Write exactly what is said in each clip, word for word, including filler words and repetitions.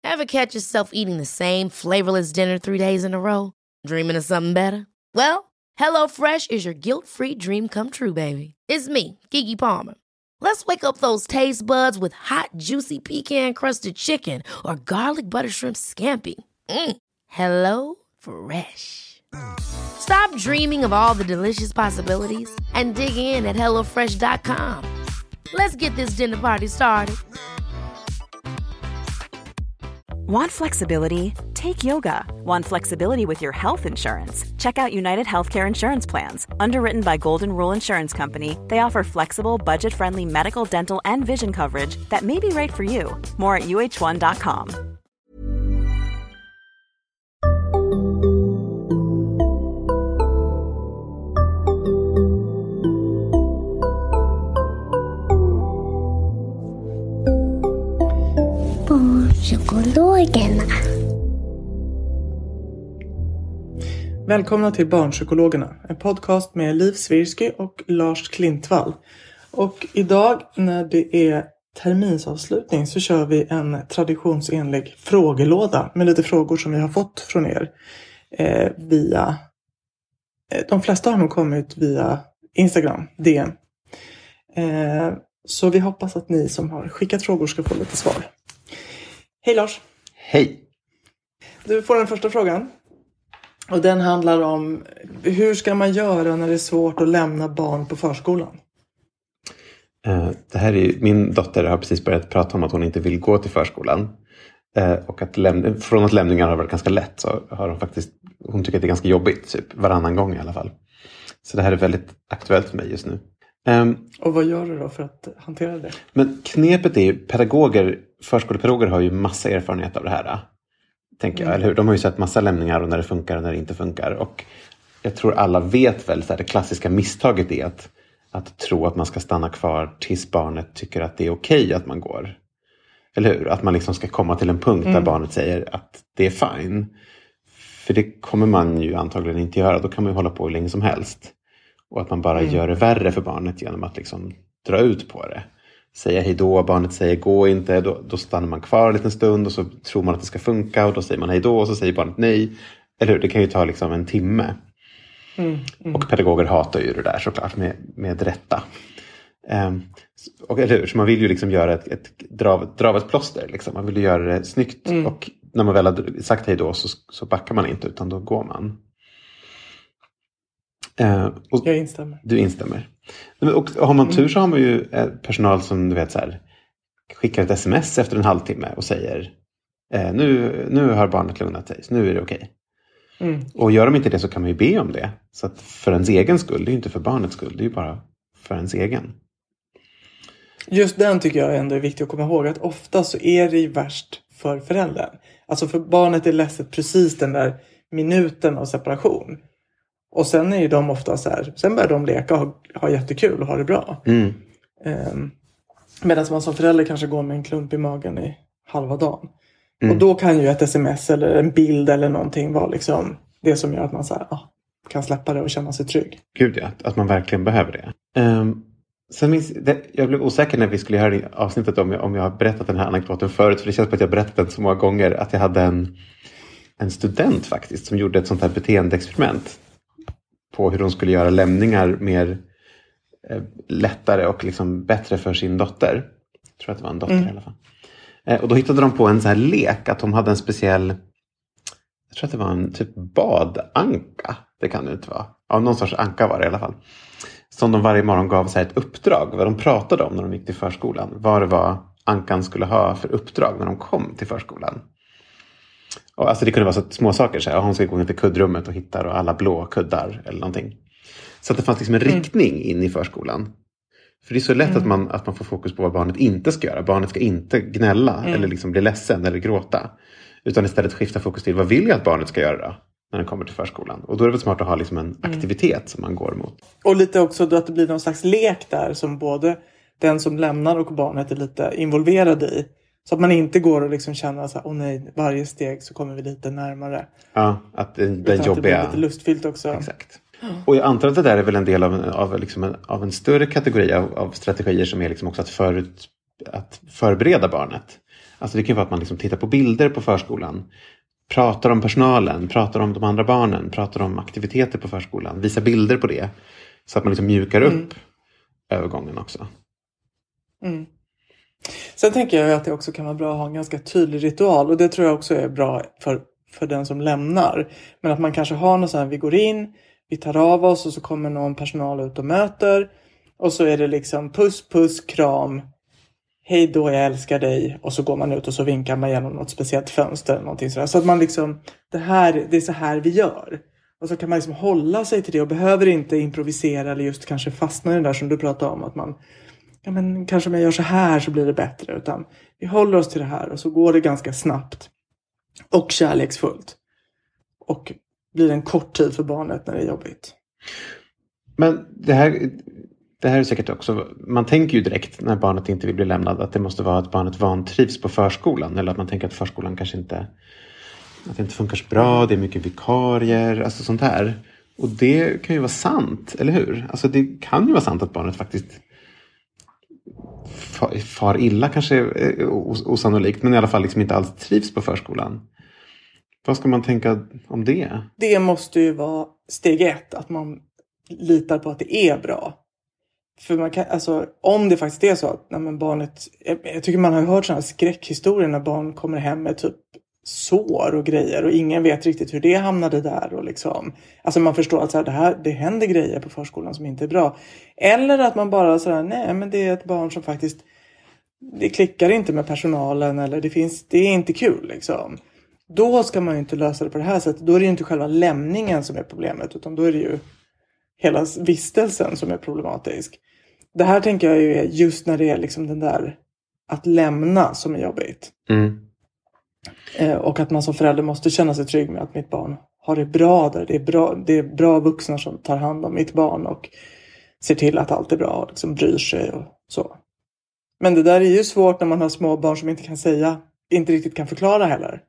Ever catch yourself eating the same flavorless dinner three days in a row? Dreaming of something better? Well, HelloFresh is your guilt-free dream come true, baby. It's me, Keke Palmer. Let's wake up those taste buds with hot, juicy pecan-crusted chicken or garlic butter shrimp scampi. Mm. Hello Fresh. Stop dreaming of all the delicious possibilities and dig in at hello fresh dot com. Let's get this dinner party started. Want flexibility? Take yoga. Want flexibility with your health insurance? Check out United Healthcare Insurance Plans. Underwritten by Golden Rule Insurance Company, they offer flexible, budget-friendly medical, dental, and vision coverage that may be right for you. More at u h one dot com. Barnpsykologerna. Välkomna till Barnpsykologerna, en podcast med Liv Svirsky och Lars Klintvall. Och idag när det är terminsavslutning så kör vi en traditionsenlig frågelåda med lite frågor som vi har fått från er eh, via... Eh, de flesta har nog kommit via Instagram, D M. Eh, så vi hoppas att ni som har skickat frågor ska få lite svar. Hej Lars! Hej! Du får den första frågan. Och den handlar om hur ska man göra när det är svårt att lämna barn på förskolan? Uh, det här är ju, min dotter har precis börjat prata om att hon inte vill gå till förskolan. Uh, och att läm- från att lämningar har varit ganska lätt så har hon faktiskt, hon tycker att det är ganska jobbigt, typ varannan gång i alla fall. Så det här är väldigt aktuellt för mig just nu. Um, och vad gör du då för att hantera det? Men knepet är ju, pedagoger, förskolepedagoger har ju massa erfarenhet av det här. Tänker jag, mm. eller hur? De har ju sett massa lämningar och när det funkar och när det inte funkar. Och jag tror alla vet väl så här, det klassiska misstaget är att, att tro att man ska stanna kvar tills barnet tycker att det är okej att man går. Eller hur? Att man liksom ska komma till en punkt mm. där barnet säger att det är fine. För det kommer man ju antagligen inte göra. Då kan man ju hålla på hur länge som helst. Och att man bara mm. gör det värre för barnet genom att liksom dra ut på det. Säga hej då, barnet säger gå inte, då, då stannar man kvar en liten stund och så tror man att det ska funka och då säger man hej då och så säger barnet nej. Eller hur? Det kan ju ta liksom en timme. Mm, mm. Och pedagoger hatar ju det där såklart med, med rätta. Um, och, eller hur? Så man vill ju liksom göra ett, ett drav, dravet plåster. Liksom. Man vill ju göra det snyggt mm. och när man väl har sagt hej då så, så backar man inte utan då går man. Uh, och Jag instämmer. Du instämmer. Och har man tur så har man ju personal som du vet så här, skickar ett sms efter en halvtimme och säger eh, nu, nu har barnet lugnat sig, så nu är det okej. Mm. Och gör de inte det så kan man ju be om det. Så att för ens egen skull, det är ju inte för barnets skull, det är ju bara för ens egen. Just den tycker jag ändå är viktigt att komma ihåg, att ofta så är det ju värst för föräldern. Alltså för barnet är ledset precis den där minuten av separation. Och sen är ju de ofta så här, sen börjar de leka och ha, ha jättekul och ha det bra. Mm. Um, medan man som förälder kanske går med en klump i magen i halva dagen. Mm. Och då kan ju ett sms eller en bild eller någonting vara liksom det som gör att man så här, ah, kan släppa det och känna sig trygg. Gud ja, att man verkligen behöver det. Um, sen minns, det jag blev osäker när vi skulle göra det avsnittet om jag, om jag har berättat den här anekdoten förut. För det känns på att jag berättat den så många gånger att jag hade en, en student faktiskt som gjorde ett sånt här beteendeexperiment. På hur de skulle göra lämningar mer eh, lättare och liksom bättre för sin dotter. Jag tror att det var en dotter mm. i alla fall. Eh, och då hittade de på en sån här lek att de hade en speciell, jag tror att det var en typ badanka. Det kan det inte vara. Ja, någon sorts anka var det i alla fall. Som de varje morgon gav så här ett uppdrag. Vad de pratade om när de gick till förskolan. Vad det var ankan skulle ha för uppdrag när de kom till förskolan. Och alltså det kunde vara så små saker. Så här, hon ska gå in till kuddrummet och hittar och alla blå kuddar eller någonting. Så att det fanns liksom en mm. riktning in i förskolan. För det är så lätt mm. att, man, att man får fokus på vad barnet inte ska göra. Barnet ska inte gnälla mm. eller liksom bli ledsen eller gråta. Utan istället skifta fokus till vad vill jag att barnet ska göra när den kommer till förskolan. Och då är det väl smart att ha liksom en mm. aktivitet som man går mot. Och lite också då att det blir någon slags lek där som både den som lämnar och barnet är lite involverad i. Så att man inte går och liksom känner så här, åh nej, varje steg så kommer vi lite närmare. Ja, att det, det jobbiga. Att det blir lite lustfyllt också. Exakt. Och jag antar att det där är väl en del av en, av liksom en, av en större kategori av, av strategier som är liksom också att, förut, att förbereda barnet. Alltså det kan vara att man liksom tittar på bilder på förskolan. Pratar om personalen, pratar om de andra barnen, pratar om aktiviteter på förskolan. Visar bilder på det. Så att man liksom mjukar upp mm. övergången också. Mm. Sen tänker jag att det också kan vara bra att ha en ganska tydlig ritual. Och det tror jag också är bra för, för den som lämnar. Men att man kanske har något sånt här, vi går in, vi tar av oss och så kommer någon personal ut och möter. Och så är det liksom puss, puss, kram. Hej då, jag älskar dig. Och så går man ut och så vinkar man genom något speciellt fönster. Eller någonting sådär. Så att man liksom, det, här, det är så här vi gör. Och så kan man liksom hålla sig till det och behöver inte improvisera eller just kanske fastna i det där som du pratade om. Att man, ja men kanske om jag gör så här så blir det bättre. Utan vi håller oss till det här och så går det ganska snabbt. Och kärleksfullt. Och blir en kort tid för barnet när det är jobbigt. Men det här, det här är säkert också, man tänker ju direkt när barnet inte vill bli lämnad att det måste vara att barnet vantrivs på förskolan. Eller att man tänker att förskolan kanske inte, att det inte funkar så bra, det är mycket vikarier, alltså sånt här. Och det kan ju vara sant, eller hur? Alltså det kan ju vara sant att barnet faktiskt far illa, kanske osannolikt, men i alla fall liksom inte alls trivs på förskolan. Vad ska man tänka om det? Det måste ju vara steg ett, att man litar på att det är bra. För man kan, alltså, om det faktiskt är så att nej, men barnet, jag, jag tycker man har hört sådana skräckhistorier när barn kommer hem med typ sår och grejer och ingen vet riktigt hur det hamnade där och liksom, alltså man förstår att så här, det här, det händer grejer på förskolan som inte är bra. Eller att man bara sådär, nej men det är ett barn som faktiskt, det klickar inte med personalen eller det finns, det är inte kul liksom. Då ska man ju inte lösa det på det här sättet. Då är det ju inte själva lämningen som är problemet, utan då är det ju hela vistelsen som är problematisk. Det här tänker jag ju är just när det är liksom den där att lämna som är jobbigt. Mm. Eh, och att man som förälder måste känna sig trygg med att mitt barn har det bra där. Det är bra, det är bra vuxna som tar hand om mitt barn och ser till att allt är bra och liksom bryr sig och så. Men det där är ju svårt när man har små barn som inte kan säga, inte riktigt kan förklara heller.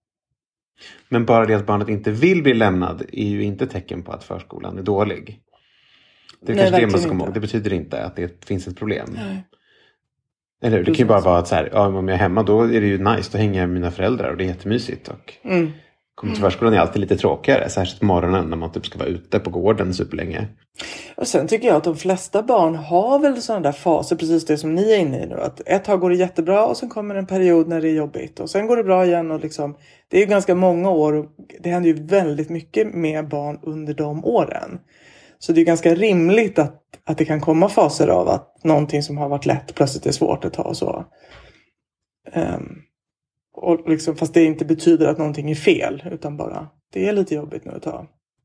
Men bara det att barnet inte vill bli lämnad är ju inte tecken på att förskolan är dålig. Det är Nej, kanske det man ska komma ihåg. Det betyder inte att det finns ett problem. Nej. Eller hur? Det kan ju bara vara att så här, ja, om jag är hemma då är det ju nice. Då hänger jag med mina föräldrar och det är jättemysigt. Och mm. kommer till förskolan är alltid lite tråkigare. Särskilt på morgonen när man typ ska vara ute på gården superlänge. Och sen tycker jag att de flesta barn har väl sådana där faser, precis det som ni är inne i nu. Att ett tag går det jättebra och sen kommer en period när det är jobbigt. Och sen går det bra igen och liksom, det är ju ganska många år och det händer ju väldigt mycket med barn under de åren. Så det är ganska rimligt att, att det kan komma faser av att någonting som har varit lätt plötsligt är svårt att ta och så. Um, och liksom, fast det inte betyder att någonting är fel, utan bara det är lite jobbigt nu att ta.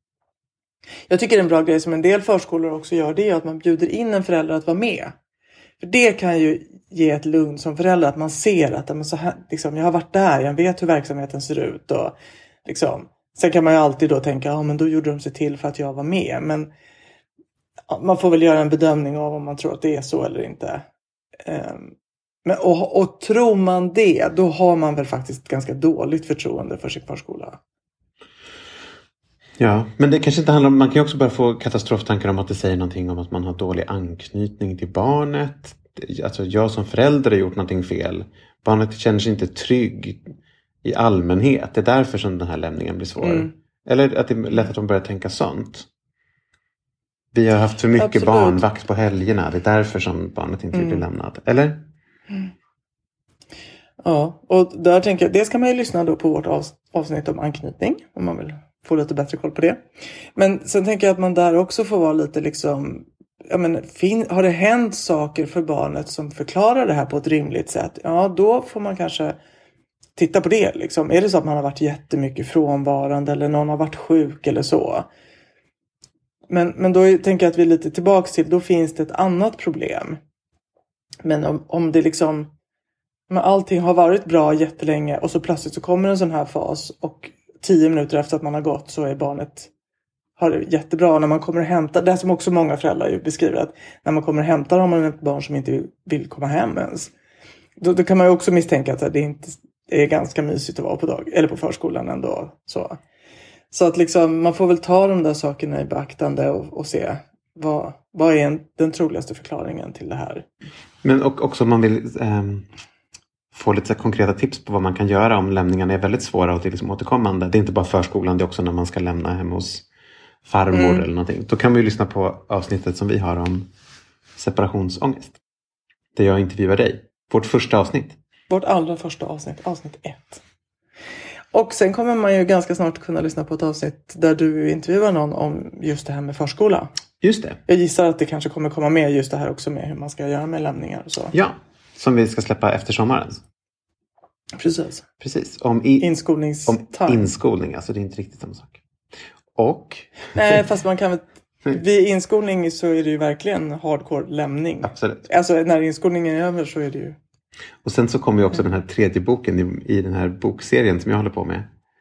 Jag tycker en bra grej som en del förskolor också gör, det är att man bjuder in en förälder att vara med. För det kan ju ge ett lugn som förälder, att man ser att men så här, liksom, jag har varit där, jag vet hur verksamheten ser ut. Och, liksom, sen kan man ju alltid då tänka, ja men då gjorde de sig till för att jag var med. Men ja, man får väl göra en bedömning av om man tror att det är så eller inte. Um, men, och, och tror man det, då har man väl faktiskt ganska dåligt förtroende för sin förskola. Ja, men det kanske inte handlar om, man kan ju också börja få katastroftankar om att det säger någonting om att man har dålig anknytning till barnet. Alltså jag som förälder har gjort någonting fel. Barnet känner sig inte trygg i allmänhet. Det är därför som den här lämningen blir svår. Mm. Eller att det är lätt att de börjar tänka sånt. Vi har haft för mycket Absolut. barnvakt på helgerna. Det är därför som barnet inte mm. blir lämnad. Eller? Mm. Ja, och där tänker jag, det ska man ju lyssna då på vårt avsnitt om anknytning. Om man vill få lite bättre koll på det. Men sen tänker jag att man där också får vara lite liksom, ja men fin, har det hänt saker för barnet som förklarar det här på ett rimligt sätt? Ja, då får man kanske titta på det liksom. Är det så att man har varit jättemycket frånvarande eller någon har varit sjuk eller så? Men, men då tänker jag att vi är lite tillbaka till, då finns det ett annat problem. Men om, om det liksom, om allting har varit bra jättelänge och så plötsligt så kommer en sån här fas och tio minuter efter att man har gått så är barnet, har det jättebra. När man kommer och hämtar, det som också många föräldrar ju beskriver, att när man kommer och hämtar har man ett barn som inte vill komma hem ens. Då, då kan man ju också misstänka att det, inte, det är ganska mysigt att vara på dag eller på förskolan ändå. Så, så att liksom, man får väl ta de där sakerna i beaktande och, och se vad, vad är en, den troligaste förklaringen till det här. Men och, också om man vill... Ähm... få lite konkreta tips på vad man kan göra om lämningarna är väldigt svåra och det är liksom återkommande. Det är inte bara förskolan, det är också när man ska lämna hem hos farmor mm. eller någonting. Då kan vi ju lyssna på avsnittet som vi har om separationsångest. Där jag intervjuar dig. Vårt första avsnitt. Vårt allra första avsnitt, avsnitt ett. Och sen kommer man ju ganska snart kunna lyssna på ett avsnitt där du intervjuar någon om just det här med förskola. Just det. Jag gissar att det kanske kommer komma med just det här också med hur man ska göra med lämningar och så. Ja, som vi ska släppa efter sommaren. Precis. Precis. Om, i, Inskolningstime. om inskolning, alltså det är inte riktigt samma sak. Och... Nej, fast man kan väl... Vid inskolning så är det ju verkligen hardcore lämning. Absolut. Alltså när inskolningen är över så är det ju... Och sen så kommer ju också den här tredje boken i, i den här bokserien som jag håller på med.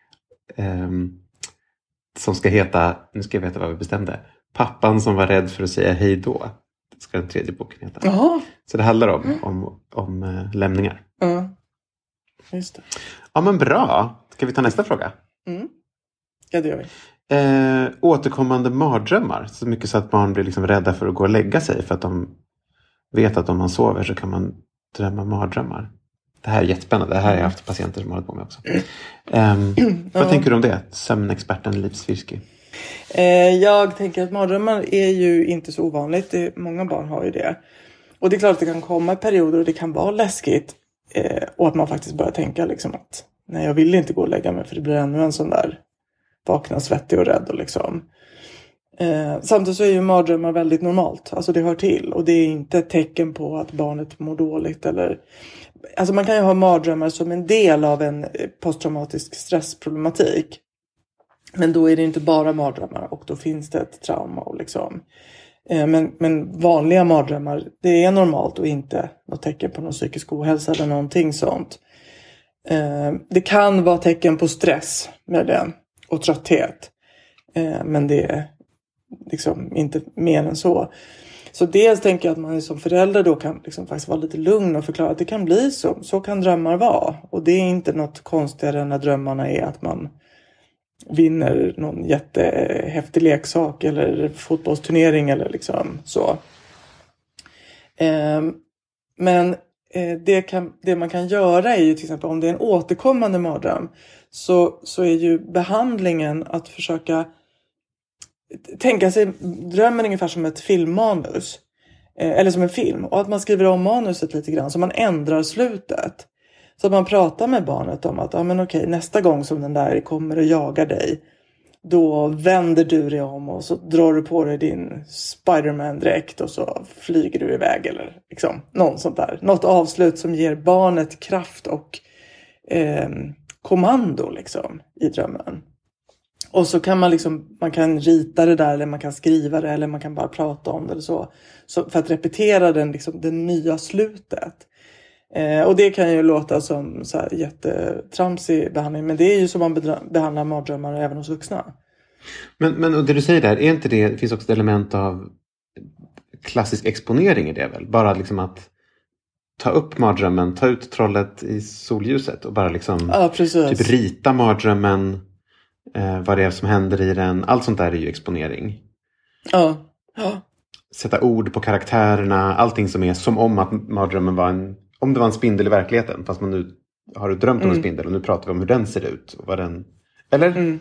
Um, som ska heta, nu ska jag veta vad vi bestämde. Pappan som var rädd för att säga hej då. Det ska den tredje boken heta. Jaha. Så det handlar om, mm. om, om uh, lämningar. Ja, just det. Ja men bra. Ska vi ta nästa fråga? Mm. Ja det gör vi. Eh, återkommande mardrömmar. Så mycket så att barn blir liksom rädda för att gå och lägga sig. För att de vet att om man sover så kan man drömma mardrömmar. Det här är jättespännande. Det här har jag haft patienter som har hållit på med också. Um, vad ja. tänker du om det? Sömnexperten Liv Svirsky. Eh, jag tänker att mardrömmar är ju inte så ovanligt. Det, många barn har ju det. Och det är klart att det kan komma i perioder och det kan vara läskigt. Eh, och att man faktiskt börjar tänka liksom att nej, jag vill inte gå och lägga mig för det blir ännu en sån där vakna svettig och rädd och liksom. Eh, samtidigt så är ju mardrömmar väldigt normalt. Alltså det hör till. Och det är inte ett tecken på att barnet mår dåligt. Eller... Alltså man kan ju ha mardrömmar som en del av en posttraumatisk stressproblematik. Men då är det inte bara mardrömmar. Och då finns det ett trauma. Och liksom. eh, men, men vanliga mardrömmar, det är normalt. Och inte något tecken på någon psykisk ohälsa eller någonting sånt. Eh, det kan vara tecken på stress med det. Och trötthet. Eh, men det är liksom inte mer än så. Så dels tänker jag att man som förälder då kan liksom faktiskt vara lite lugn och förklara att det kan bli så. Så kan drömmar vara. Och det är inte något konstigare när drömmarna är att man vinner någon jättehäftig leksak eller fotbollsturnering eller liksom så. Eh, men eh, det, kan, det man kan göra är ju till exempel om det är en återkommande mardröm. Så, så är ju behandlingen att försöka tänka sig drömmen ungefär som ett filmmanus. Eh, eller som en film. Och att man skriver om manuset lite grann. Så man ändrar slutet. Så att man pratar med barnet om att ja, men okej, nästa gång som den där kommer och jagar dig. Då vänder du dig om och så drar du på dig din Spider-Man-dräkt. Och så flyger du iväg. Eller liksom något sånt där. Något avslut som ger barnet kraft och... Eh, kommando liksom i drömmen. Och så kan man liksom, man kan rita det där eller man kan skriva det eller man kan bara prata om det eller så. Så för att repetera den, liksom, det nya slutet. Eh, och det kan ju låta som så här jättetramsig behandling. Men det är ju som man bedra- behandlar mardrömmar även hos vuxna. Men, men och det du säger där, är inte det, det finns också ett element av klassisk exponering i det väl? Bara liksom att ta upp mardrömmen, ta ut trollet i solljuset och bara liksom ja, typ rita mardrömmen, eh, vad det är som händer i den. Allt sånt där är ju exponering. Ja. ja. Sätta ord på karaktärerna, allting som är som om att mardrömmen var en, om det var en spindel i verkligheten, fast man nu har drömt om mm. en spindel och nu pratar vi om hur den ser ut och vad den, eller? Mm.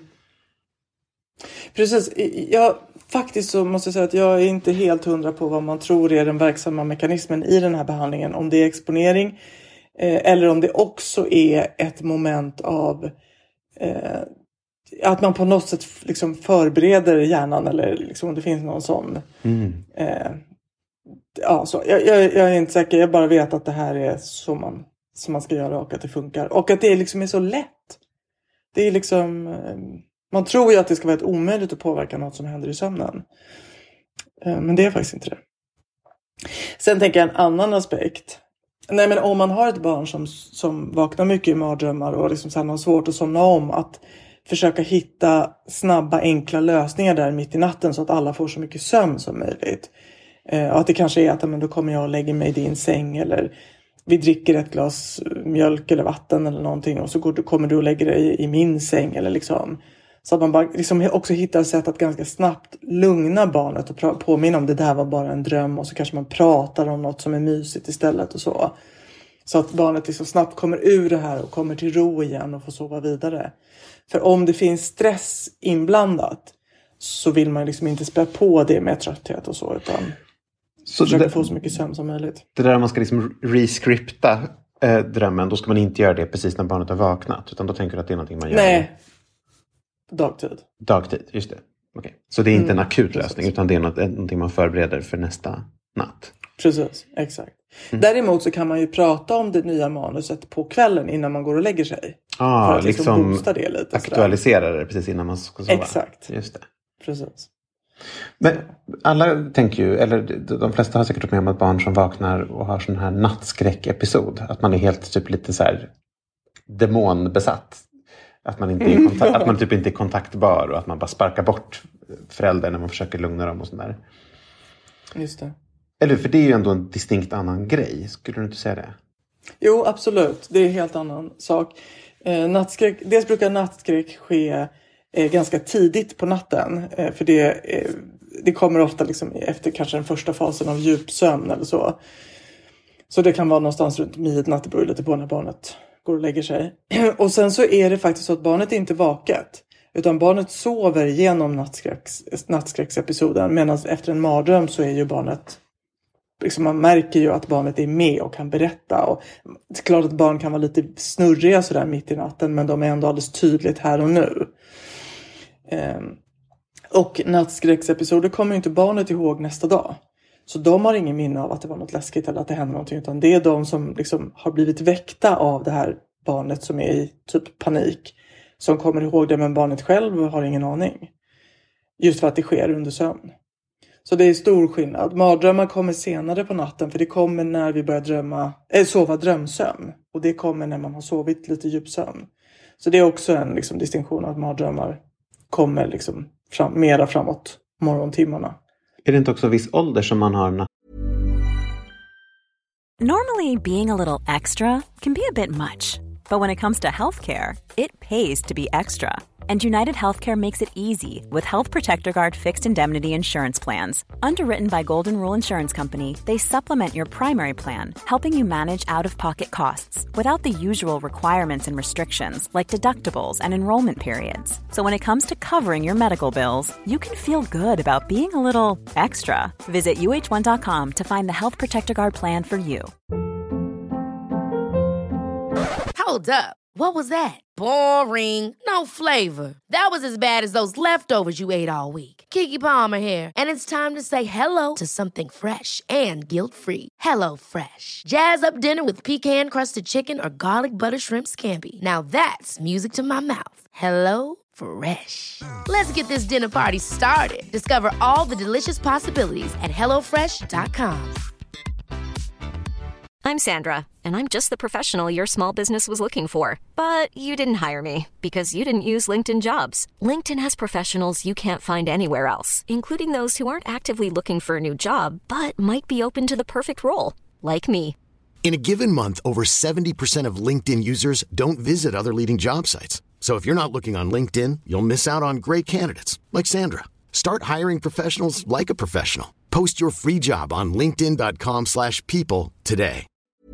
Precis, jag faktiskt så måste jag säga att jag är inte helt hundra på vad man tror är den verksamma mekanismen i den här behandlingen. Om det är exponering eh, eller om det också är ett moment av eh, att man på något sätt liksom förbereder hjärnan eller liksom om det finns någon sån. Mm. Eh, ja, så jag, jag, jag är inte säker, jag bara vet att det här är så man, som man ska göra och att det funkar. Och att det liksom är så lätt. Det är liksom... Eh, Man tror ju att det ska vara ett omöjligt att påverka något som händer i sömnen. Men det är faktiskt inte det. Sen tänker jag en annan aspekt. Nej, men om man har ett barn som, som vaknar mycket i mardrömmar och liksom så här har svårt att somna om. Att försöka hitta snabba, enkla lösningar där mitt i natten så att alla får så mycket sömn som möjligt. Och att det kanske är att men då kommer jag och lägger mig i din säng eller... Vi dricker ett glas mjölk eller vatten eller någonting. Och så går, kommer du och lägger dig i, i min säng eller liksom... Så att man bara liksom också hittar sätt att ganska snabbt lugna barnet och pra- påminna om det där var bara en dröm. Och så kanske man pratar om något som är mysigt istället och så. Så att barnet liksom snabbt kommer ur det här och kommer till ro igen och får sova vidare. För om det finns stress inblandat så vill man liksom inte spä på det med trötthet och så, utan så försöka det, få så mycket sömn som möjligt. Det där man ska liksom rescripta eh, drömmen, då ska man inte göra det precis när barnet har vaknat, utan då tänker du att det är någonting man gör. Nej, dagtid. Dagtid, just det. Okay. Så det är inte mm, en akut lösning, precis. Utan det är något, någonting man förbereder för nästa natt. Precis, exakt. Mm. Däremot så kan man ju prata om det nya manuset på kvällen innan man går och lägger sig. Ah, för att liksom, liksom det lite, aktualisera det precis innan man ska sova. Exakt. Just det. Precis. Men alla tänker ju, eller de flesta har säkert varit med om att barn som vaknar och har sån här nattskräckepisod. Att man är helt typ lite så här demonbesatt. Att man, inte är kontakt, att man typ inte är kontaktbar och att man bara sparkar bort föräldrar när man försöker lugna dem och sådär. Just det. Eller för det är ju ändå en distinkt annan grej. Skulle du inte säga det? Jo, absolut. Det är en helt annan sak. Eh, nattskräck, dels brukar nattskräck ske eh, ganska tidigt på natten. Eh, för det, eh, det kommer ofta liksom efter kanske den första fasen av djupsömn eller så. Så det kan vara någonstans runt midnatt. Det beror lite på när barnet går och lägger sig. Och sen så är det faktiskt så att barnet är inte vaket. Utan barnet sover genom nattskräcks, nattskräcksepisoden. Medan efter en mardröm så är ju barnet... Liksom man märker ju att barnet är med och kan berätta. Och det är klart att barn kan vara lite snurriga sådär mitt i natten. Men de är ändå alldeles tydligt här och nu. Ehm, och nattskräcksepisoder kommer ju inte barnet ihåg nästa dag. Så de har ingen minne av att det var något läskigt eller att det hände någonting. Utan det är de som liksom har blivit väckta av det här barnet som är i typ panik. Som kommer ihåg det, men barnet själv har ingen aning. Just för att det sker under sömn. Så det är stor skillnad. Mardrömmar kommer senare på natten. För det kommer när vi börjar drömma, äh, sova drömsömn. Och det kommer när man har sovit lite djupsömn. Så det är också en liksom, distinktion att mardrömmar kommer liksom, fram, mera framåt morgontimmarna. Är det inte också viss ålder som man har natt? Normally, being a little extra can be a bit much. But when it comes to healthcare, it pays to be extra. And United Healthcare makes it easy with Health Protector Guard fixed indemnity insurance plans. Underwritten by Golden Rule Insurance Company, they supplement your primary plan, helping you manage out-of-pocket costs without the usual requirements and restrictions like deductibles and enrollment periods. So when it comes to covering your medical bills, you can feel good about being a little extra. Visit U H one dot com to find the Health Protector Guard plan for you. Hold up. What was that? Boring. No flavor. That was as bad as those leftovers you ate all week. Keke Palmer here, and it's time to say hello to something fresh and guilt-free. Hello Fresh. Jazz up dinner with pecan-crusted chicken or garlic butter shrimp scampi. Now that's music to my mouth. Hello Fresh. Let's get this dinner party started. Discover all the delicious possibilities at hello fresh dot com. I'm Sandra, and I'm just the professional your small business was looking for. But you didn't hire me because you didn't use LinkedIn Jobs. LinkedIn has professionals you can't find anywhere else, including those who aren't actively looking for a new job, but might be open to the perfect role, like me. In a given month, over seventy percent of LinkedIn users don't visit other leading job sites. So if you're not looking on LinkedIn, you'll miss out on great candidates, like Sandra. Start hiring professionals like a professional. Post your free job on linkedin dot com slash people today.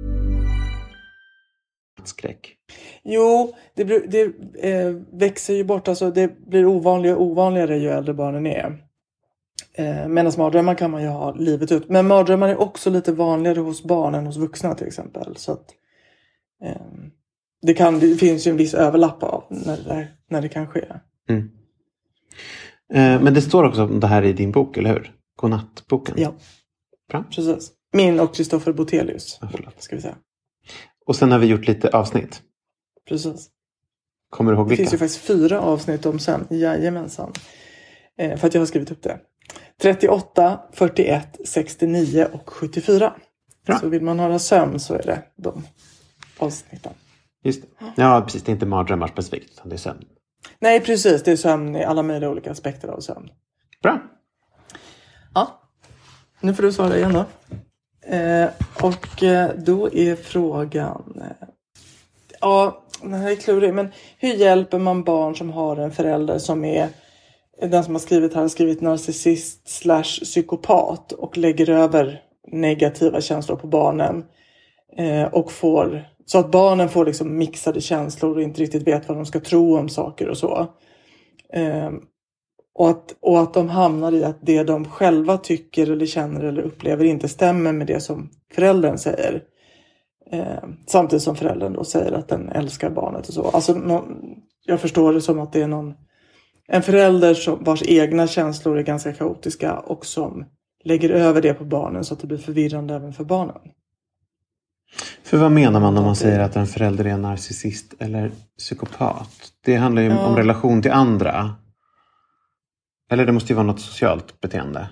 Skräck. Jo, det, det eh, växer ju bort. Alltså det blir ovanligare och ovanligare ju äldre barnen är. Eh, Medan mardrömmar kan man ju ha livet ut. Men mardrömmar är också lite vanligare hos barn än hos vuxna till exempel. Så att eh, det, kan, det finns ju en viss överlapp av när det, när det kan ske. Mm. Eh, men det står också om det här i din bok, eller hur? Godnattboken. Ja, bra. Precis. Min och Kristoffer Botelius. Ja, ska vi säga. Och sen har vi gjort lite avsnitt. Precis. Kommer du ihåg vilka? Det finns ju faktiskt fyra avsnitt om sen. Jajamensan. Eh, för att jag har skrivit upp det. trettioåtta, fyrtioett, sextionio och sjuttiofyra. Bra. Så vill man höra sömn så är det de avsnitten. Just det. Ja, precis. Det är inte mardrömmar specifikt, utan det är sömn. Nej, precis. Det är sömn i alla möjliga olika aspekter av sömn. Bra. Ja. Nu får du svara igen då. Eh, och eh, då är frågan... Eh, ja, den här är klurig. Men hur hjälper man barn som har en förälder som är... Den som har skrivit här har skrivit narcissist slash psykopat. Och lägger över negativa känslor på barnen. Eh, och får, så att barnen får liksom mixade känslor och inte riktigt vet vad de ska tro om saker och så. Eh, och, att, och att de hamnar i att det de själva tycker eller känner eller upplever inte stämmer med det som föräldern säger. Eh, samtidigt som föräldern då säger att den älskar barnet och så. Alltså, någon, jag förstår det som att det är någon, en förälder som, vars egna känslor är ganska kaotiska och som lägger över det på barnen så att det blir förvirrande även för barnen. För vad menar man när man säger att en förälder är en narcissist eller psykopat? Det handlar ju ja. om relation till andra. Eller det måste ju vara något socialt beteende.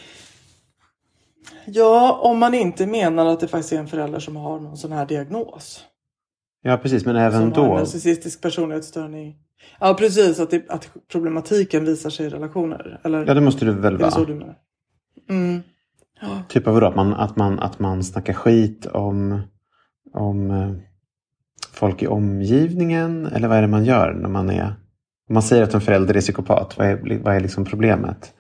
Ja, om man inte menar att det faktiskt är en förälder som har någon sån här diagnos. Ja, precis. Men även som då... Som har en narcissistisk personlighetsstörning. Ja, precis. Att, det, att problematiken visar sig i relationer. Eller, ja, det måste du väl är vara. Det så du menar? Mm. Ja. Typ av vadå? Att man, att, man, att man snackar skit om, om eh, folk i omgivningen? Eller vad är det man gör när man är... Om man säger att en förälder är psykopat, vad är, vad är liksom problemet?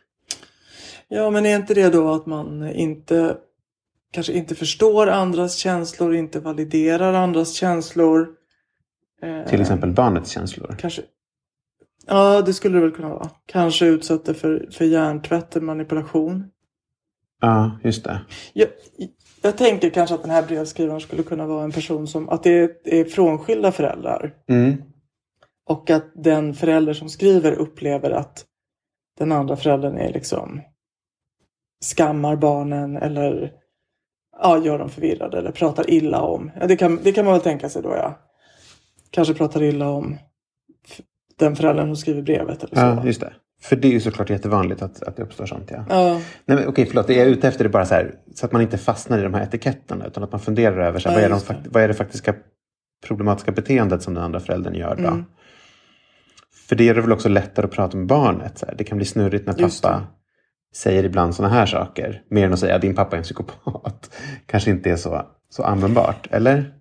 Ja, men är inte det då att man inte... Kanske inte förstår andras känslor, inte validerar andras känslor. Eh, Till exempel barnets känslor. Kanske... Ja, det skulle det väl kunna vara. Kanske utsätter för, för hjärntvätt och manipulation. Ja, just det. Jag, jag tänker kanske att den här brevskrivaren skulle kunna vara en person som... Att det är, är frånskilda föräldrar. Mm. Och att den förälder som skriver upplever att den andra föräldern är liksom... Skammar barnen eller... Ja, gör dem förvirrade eller pratar illa om. Ja, det, kan, det kan man väl tänka sig då, ja. Kanske pratar illa om... Den föräldern som skriver brevet eller så. Ja, just det. För det är ju såklart jättevanligt att, att det uppstår sånt, ja. Ja. Nej, men okej, förlåt. Det jag är ute efter det bara så här, så att man inte fastnar i de här etiketterna, utan att man funderar över så här, Ja, vad, är de, det. vad är det faktiska problematiska beteendet som den andra föräldern gör då? Mm. För det är det väl också lättare att prata med barnet. Så här. Det kan bli snurrigt när pappa säger ibland såna här saker. Mer än att säga att din pappa är en psykopat. Kanske inte är så, så användbart, eller?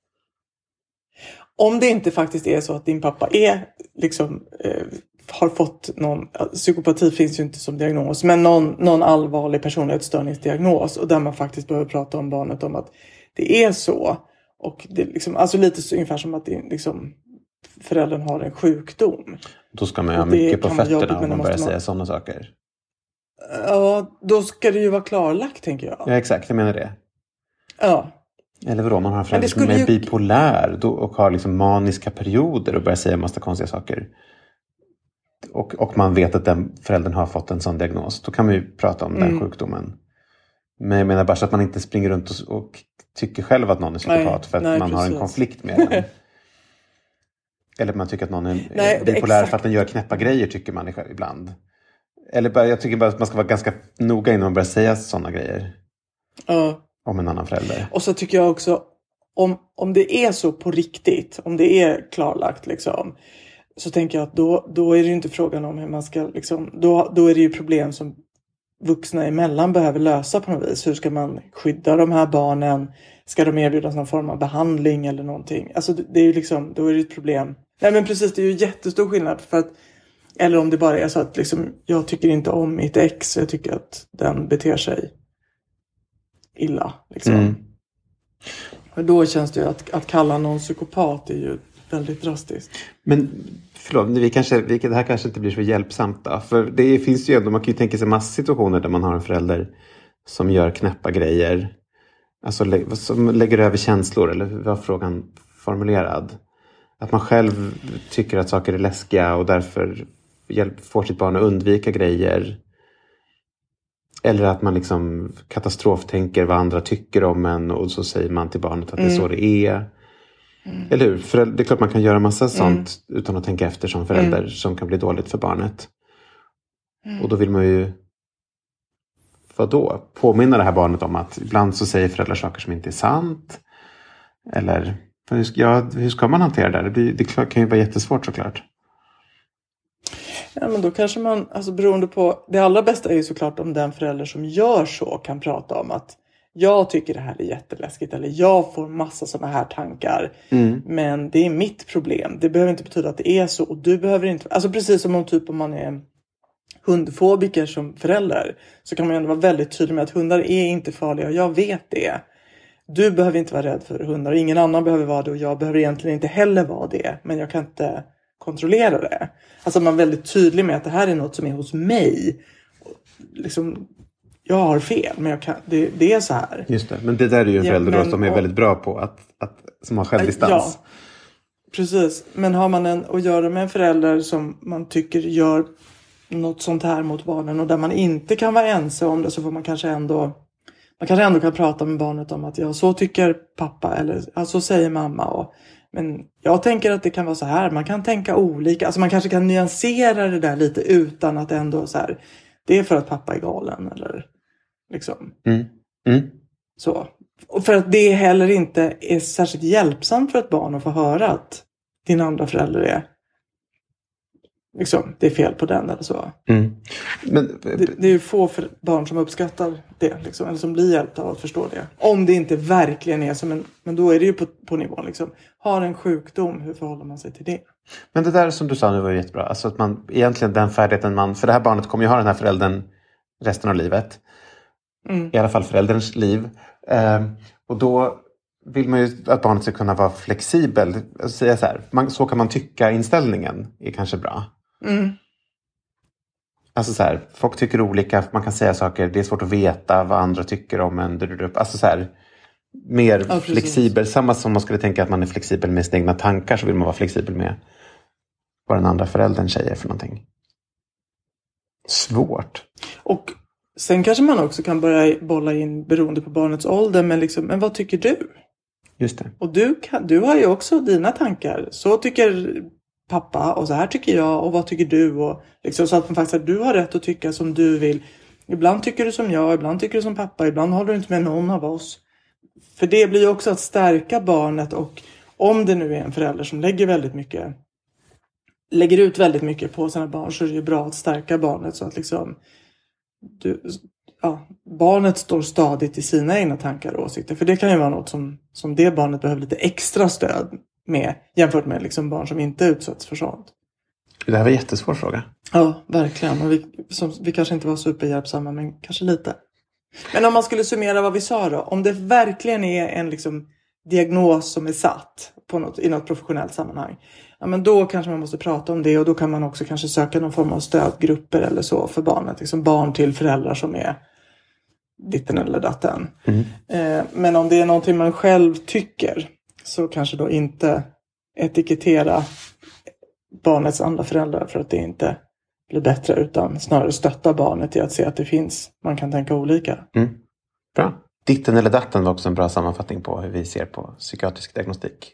Om det inte faktiskt är så att din pappa är liksom eh, har fått någon, psykopati finns ju inte som diagnos, men någon, någon allvarlig personlighetsstörningsdiagnos och där man faktiskt behöver prata om barnet om att det är så. Och det är liksom, alltså lite så, ungefär som att det, liksom, föräldern har en sjukdom. Då ska man ju ha mycket på fötterna jobbigt, om man börjar man... säga sådana saker. Ja, då ska det ju vara klarlagt, tänker jag. Ja, exakt, jag menar det. Ja. Eller vadå, man har en förälder som är ju... bipolär då, och har liksom maniska perioder och börjar säga en massa konstiga saker. Och, och man vet att den föräldern har fått en sån diagnos. Då kan man ju prata om mm. den sjukdomen. Men jag menar bara så att man inte springer runt och, och tycker själv att någon är psykopat nej, för att nej, man precis. har en konflikt med den. Eller att man tycker att någon är nej, bipolär för att den gör knäppa grejer, tycker man ibland. Eller bara, jag tycker bara att man ska vara ganska noga innan man börjar säga sådana grejer. Ja. Uh. Om en annan förälder. Och så tycker jag också, om, om det är så på riktigt, om det är klarlagt liksom, så tänker jag att då, då är det ju inte frågan om hur man ska, liksom, då, då är det ju problem som vuxna emellan behöver lösa på något vis. Hur ska man skydda de här barnen? Ska de erbjudas någon form av behandling eller någonting? Alltså det är ju liksom, då är det ett problem. Nej men precis, det är ju jättestor skillnad för att, eller om det bara är så att liksom, jag tycker inte om mitt ex, jag tycker att den beter sig illa liksom. Mm. Och då känns det ju att, att kalla någon psykopat är ju väldigt drastiskt. Men förlåt, vi kanske, vi, det här kanske inte blir så hjälpsamt då. För det finns ju ändå, man kan ju tänka sig massa situationer där man har en förälder som gör knäppa grejer. Alltså som lägger över känslor, eller hur var frågan formulerad? Att man själv tycker att saker är läskiga och därför hjälp, får sitt barn att undvika grejer. Eller att man liksom katastroftänker vad andra tycker om en och så säger man till barnet att mm. det är så det är. Mm. Eller hur? För det är klart man kan göra massa sånt mm. utan att tänka efter som förälder mm. som kan bli dåligt för barnet. Mm. Och då vill man ju vadå? Påminna det här barnet om att ibland så säger föräldrar saker som inte är sant. Eller hur ska, ja, hur ska man hantera det? Det, blir, det kan ju vara jättesvårt såklart. Ja, men då kanske man, alltså beroende på, det allra bästa är ju såklart om den förälder som gör så kan prata om att jag tycker det här är jätteläskigt eller jag får massa sådana här tankar. Mm. Men det är mitt problem. Det behöver inte betyda att det är så och du behöver inte, alltså precis som om typ om man är hundfobiker som förälder så kan man ju ändå vara väldigt tydlig med att hundar är inte farliga och jag vet det. du behöver inte vara rädd för hundar. Ingen annan behöver vara det och jag behöver egentligen inte heller vara det. Men jag kan inte kontrollera det. Alltså man är väldigt tydlig med att det här är något som är hos mig. Liksom, jag har fel men jag kan, det, det är så här. Just det, men det där är ju en förälder ja, men, som är väldigt bra på att, att som har självdistans. Ja, precis. Men har man en, att göra med en förälder som man tycker gör något sånt här mot barnen och där man inte kan vara ense om det, så får man kanske ändå man kanske ändå kan prata med barnet om att ja, så tycker pappa eller ja, så säger mamma. Och, men jag tänker att det kan vara så här. Man kan tänka olika. Alltså man kanske kan nyansera det där lite utan att ändå så här. Det är för att pappa är galen eller liksom. Mm. Mm. Så. Och för att det heller inte är särskilt hjälpsamt för ett barn att få höra att din andra förälder är liksom, det är fel på den eller så. Mm. Men, det, det är ju få för barn som uppskattar det liksom, eller som blir hjälpta av att förstå det. Om det inte verkligen är som en, men då är det ju på, på nivån liksom. Har en sjukdom, hur förhåller man sig till det? Men det där som du sa nu var jättebra. Alltså att man egentligen den färdigheten man, för det här barnet kommer ju ha den här föräldern resten av livet. Mm. I alla fall förälderns liv. Um, och då vill man ju att barnet ska kunna vara flexibel. Alltså säga så här, man, så kan man tycka inställningen är kanske bra. Mm. Alltså så här, folk tycker olika, man kan säga saker, det är svårt att veta vad andra tycker om en. Alltså så här, mer ja, flexibel. Samma som man skulle tänka att man är flexibel med sina egna tankar, så vill man vara flexibel med vad den andra föräldern säger för någonting. Svårt. Och sen kanske man också kan börja bolla in beroende på barnets ålder, men liksom, men vad tycker du? Just det. Och du, kan, du har ju också dina tankar. Så tycker pappa och så här tycker jag och vad tycker du? Och liksom, så att man faktiskt, du har rätt att tycka som du vill. Ibland tycker du som jag, ibland tycker du som pappa, ibland håller du inte med någon av oss. För det blir ju också att stärka barnet, och om det nu är en förälder som lägger väldigt mycket lägger ut väldigt mycket på sina barn, så är det ju bra att stärka barnet så att liksom du, ja, barnet står stadigt i sina egna tankar och åsikter. För det kan ju vara något som, som det barnet behöver lite extra stöd med jämfört med liksom barn som inte utsätts för sånt. Det här var en jättesvår fråga. Ja, verkligen. Och vi, som, vi kanske inte var superhjälpsamma, men kanske lite. Men om man skulle summera vad vi sa då. Om det verkligen är en liksom diagnos som är satt på något, i något professionellt sammanhang. Ja, men då kanske man måste prata om det, och då kan man också kanske söka någon form av stödgrupper eller så för barnet. Liksom barn till föräldrar som är ditten eller datten. Mm. Eh, men om det är någonting man själv tycker, så kanske då inte etikettera barnets andra föräldrar för att det inte blir bättre, utan snarare stötta barnet i att se att det finns, man kan tänka olika. Mm. Bra. Ditten eller datten var också en bra sammanfattning på hur vi ser på psykiatrisk diagnostik.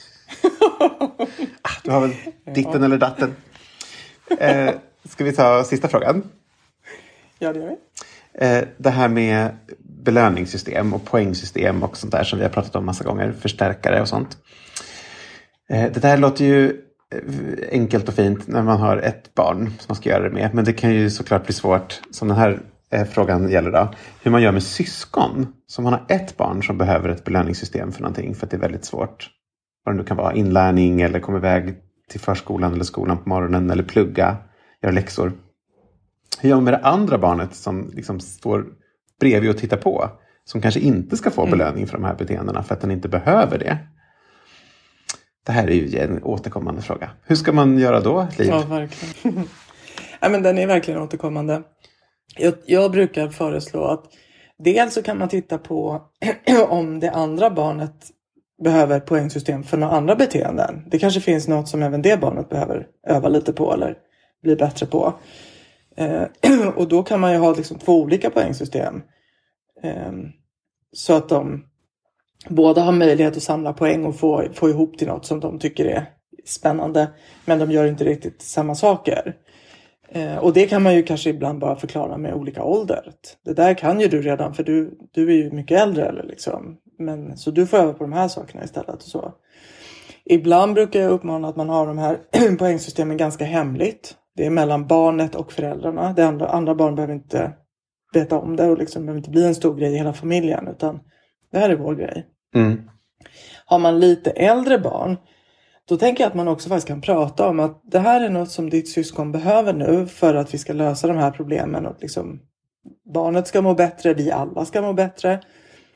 ah, du har väl ditten ja. eller datten. Eh, ska vi ta sista frågan? Ja, det gör vi. Eh, det här med belöningssystem och poängsystem och sånt där som vi har pratat om massa gånger. Förstärkare och sånt. Eh, det där låter ju enkelt och fint när man har ett barn som man ska göra det med. Men det kan ju såklart bli svårt, som den här eh, frågan gäller då. Hur man gör med syskon. Som man har ett barn som behöver ett belöningssystem för någonting. För att det är väldigt svårt. Vad det nu kan vara. Inlärning eller komma iväg till förskolan eller skolan på morgonen. Eller plugga. Göra läxor. Hur gör man med det andra barnet som liksom står bredvid och tittar på. Som kanske inte ska få mm. belöning för de här beteendena. För att den inte behöver det. Det här är ju en återkommande fråga. Hur ska man göra då, Liv? Ja, verkligen. ja, men den är verkligen återkommande. Jag, jag brukar föreslå att dels så kan man titta på om det andra barnet behöver ett poängsystem för några andra beteenden. Det kanske finns något som även det barnet behöver öva lite på eller bli bättre på. Eh, och då kan man ju ha liksom två olika poängsystem. Eh, så att de båda har möjlighet att samla poäng och få, få ihop till något som de tycker är spännande. Men de gör inte riktigt samma saker. Eh, och det kan man ju kanske ibland bara förklara med olika ålder. Det där kan ju du redan, för du, du är ju mycket äldre. Eller liksom. Men, så du får öva på de här sakerna istället. Och så. Ibland brukar jag uppmana att man har de här poängsystemen ganska hemligt. Det är mellan barnet och föräldrarna. Det andra, andra barn behöver inte veta om det och liksom behöver inte bli en stor grej i hela familjen. Utan det här är vår grej. Mm. Har man lite äldre barn, då tänker jag att man också faktiskt kan prata om att det här är något som ditt syskon behöver nu för att vi ska lösa de här problemen. Och liksom, barnet ska må bättre, vi alla ska må bättre.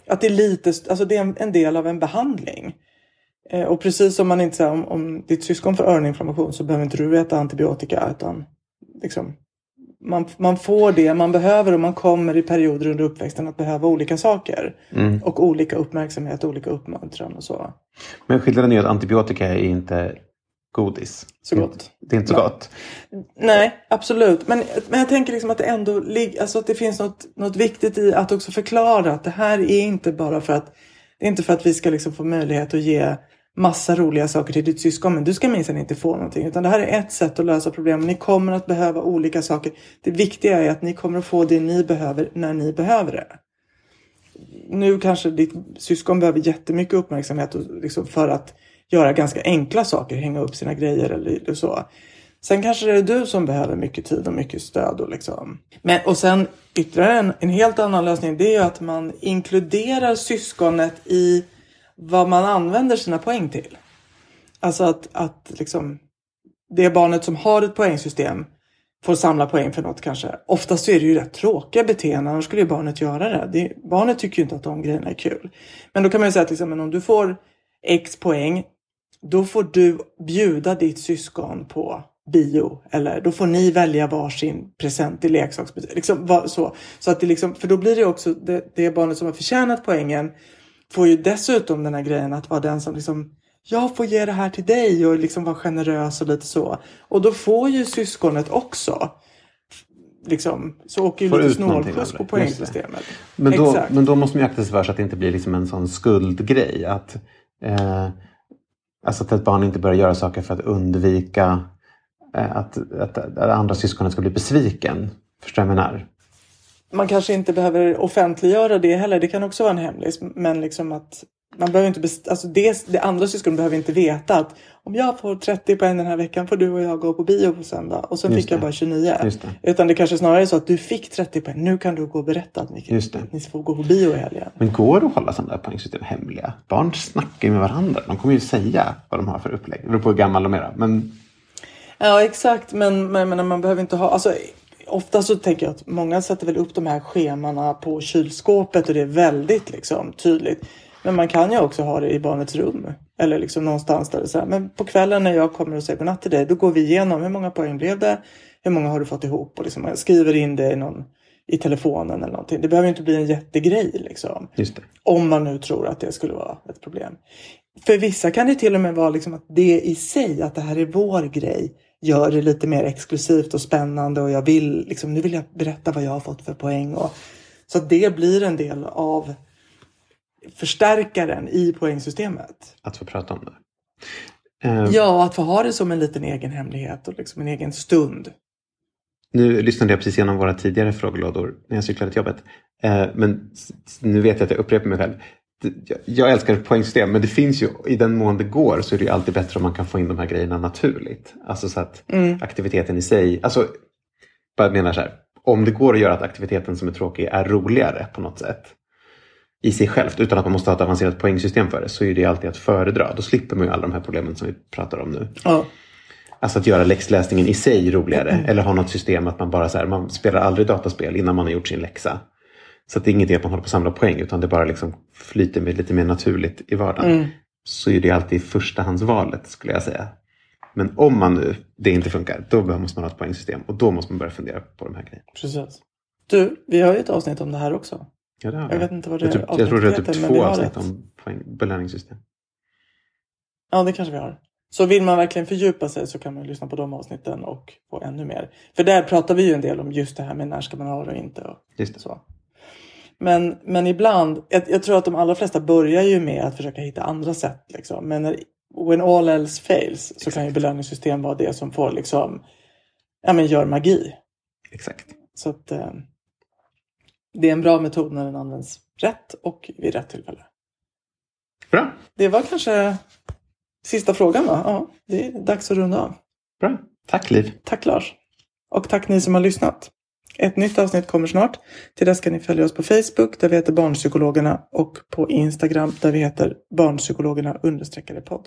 att det är lite, alltså det är en, en del av en behandling. Eh, och precis som man inte säger, om, om ditt syskon får öroninflammation så behöver inte du äta antibiotika, utan liksom, man, man får det man behöver, och man kommer i perioder under uppväxten att behöva olika saker. Mm. Och olika uppmärksamhet, olika uppmuntran och så. Men skillnaden är att antibiotika är inte godis. Så gott. Det är inte så Nej. gott. Nej, absolut. Men, men jag tänker liksom att det ändå lig- alltså att det finns något, något viktigt i att också förklara att det här är inte bara för att det är inte för att vi ska liksom få möjlighet att ge massa roliga saker till ditt syskon, men du ska minst inte få någonting, utan det här är ett sätt att lösa problemen. Ni kommer att behöva olika saker. Det viktiga är att ni kommer att få det ni behöver när ni behöver det. Nu kanske ditt syskon behöver jättemycket uppmärksamhet och liksom för att göra ganska enkla saker, hänga upp sina grejer eller så. Sen kanske det är du som behöver mycket tid och mycket stöd. Och, liksom. Men, och sen ytterligare en, en helt annan lösning, det är ju att man inkluderar syskonet i vad man använder sina poäng till. Alltså att, att liksom, det barnet som har ett poängsystem får samla poäng för något kanske. Oftast är det ju rätt tråkiga beteenden, annars skulle ju barnet göra det. det. Barnet tycker ju inte att de grejerna är kul. Men då kan man ju säga att liksom, om du får X poäng, då får du bjuda ditt syskon på bio. Eller då får ni välja varsin present i leksaksbutik. Liksom, så, så att det liksom, för då blir det också det, det barnet som har förtjänat poängen får ju dessutom den här grejen att vara den som liksom, jag får ge det här till dig och liksom vara generös och lite så. Och då får ju syskonet också liksom, så åker ju får lite snålskjuts på poängsystemet. Men då, men då måste man ju akta sig för så att det inte blir liksom en sån skuldgrej. Att, eh, alltså att ett barn inte börjar göra saker för att undvika eh, att, att, att andra syskonet ska bli besviken. Förstår jag menar? Man kanske inte behöver offentliggöra det heller. Det kan också vara en hemlis. Men liksom att man behöver inte best- alltså det, det andra syskon behöver inte veta att om jag får trettio poäng den här veckan får du och jag gå på bio på söndag. Och sen Just fick jag det. bara tjugonio. Just det. Utan det kanske snarare är så att du fick trettio poäng. Nu kan du gå och berätta att ni, kan, att ni får gå på bio i helgen. Men går det att hålla sådana där poängsystem hemliga? Barn snackar ju med varandra. De kommer ju säga vad de har för upplägg. Det beror på hur gammal de är. Men... Ja, exakt. Men, men, men man behöver inte ha... Alltså, ofta så tänker jag att många sätter väl upp de här schemarna på kylskåpet och det är väldigt liksom, tydligt. Men man kan ju också ha det i barnets rum. Eller liksom någonstans där det är så här. Men på kvällen när jag kommer och säger godnatt till dig, då går vi igenom hur många poäng blev det. Hur många har du fått ihop? Och liksom, jag skriver in det i, någon, i telefonen eller någonting. Det behöver inte bli en jättegrej liksom. Just det. Om man nu tror att det skulle vara ett problem. För vissa kan det till och med vara liksom att det i sig, att det här är vår grej, gör det lite mer exklusivt och spännande. Och jag vill, liksom, nu vill jag berätta vad jag har fått för poäng. Och, så att det blir en del av förstärkaren i poängsystemet. Att få prata om det. Um, ja, att få ha det som en liten egen hemlighet och liksom en egen stund. Nu lyssnade jag precis igenom våra tidigare frågelådor när jag cyklade till jobbet. Uh, men nu vet jag att jag upprepar mig själv. Jag, jag älskar poängsystem, men det finns ju, i den mån det går så är det ju alltid bättre om man kan få in de här grejerna naturligt. Alltså så att mm. aktiviteten i sig, alltså bara menar så här, om det går att göra att aktiviteten som är tråkig är roligare på något sätt i sig självt, utan att man måste ha ett avancerat poängsystem för det, så är det alltid att föredra. Då slipper man ju alla de här problemen som vi pratar om nu. Ja. Alltså att göra läxläsningen i sig roligare. Mm. Eller ha något system att man bara så här, man spelar aldrig dataspel innan man har gjort sin läxa. Så att det är ingenting att man håller på att samla poäng, utan det bara liksom flyter med lite mer naturligt i vardagen. Mm. Så är det alltid förstahandsvalet, skulle jag säga. Men om man nu, det inte funkar, då måste man ha ett poängsystem. Och då måste man börja fundera på de här grejerna. Precis. Du, vi har ju ett avsnitt om det här också. Ja, det har jag. Jag vet inte vad det jag, typ, jag tror det är typ två avsnitt om poäng, belöningssystem. Ja, det kanske vi har. Så vill man verkligen fördjupa sig så kan man lyssna på de avsnitten och få ännu mer. För där pratar vi ju en del om just det här med när ska man ha det och inte. Och just det. Så. Men, men ibland, jag, jag tror att de allra flesta börjar ju med att försöka hitta andra sätt. Liksom. Men när, when all else fails så Exakt. Kan ju belöningssystem vara det som får liksom, ja men gör magi. Exakt. Så att eh, det är en bra metod när den används rätt och vid rätt tillfälle. Bra. Det var kanske sista frågan va? Ja, det är dags att runda av. Bra. Tack Liv. Tack Lars. Och tack ni som har lyssnat. Ett nytt avsnitt kommer snart. Till dess ska ni följa oss på Facebook där vi heter Barnpsykologerna och på Instagram där vi heter Barnpsykologerna understreckade podd.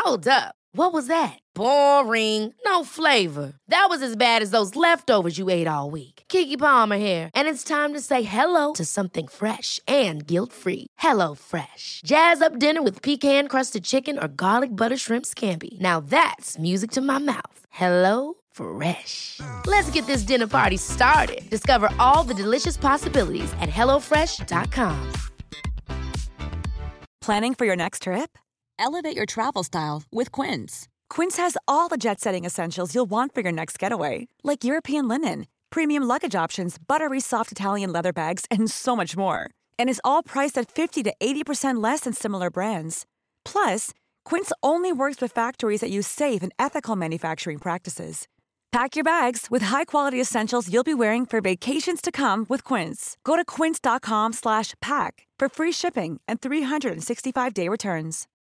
Hold up. What was that? Boring. No flavor. That was as bad as those leftovers you ate all week. Keke Palmer here, and it's time to say hello to something fresh and guilt-free. Hello Fresh. Jazz up dinner with pecan-crusted chicken or garlic butter shrimp scampi. Now that's music to my mouth. Hello Fresh. Let's get this dinner party started. Discover all the delicious possibilities at hello fresh dot com. Planning for your next trip? Elevate your travel style with Quince. Quince has all the jet-setting essentials you'll want for your next getaway, like European linen, premium luggage options, buttery soft Italian leather bags, and so much more. And is all priced at fifty to eighty percent less than similar brands. Plus, Quince only works with factories that use safe and ethical manufacturing practices. Pack your bags with high-quality essentials you'll be wearing for vacations to come with Quince. Go to quince dot com slash pack for free shipping and three sixty-five day returns.